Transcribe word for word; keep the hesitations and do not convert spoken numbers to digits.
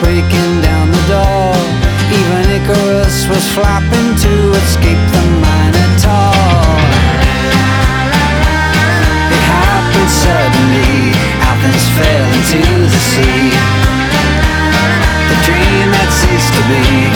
breaking down the door. Even Icarus was flapping to escape the Minotaur. It happened suddenly, Athens fell into the sea. The dream had ceased to be.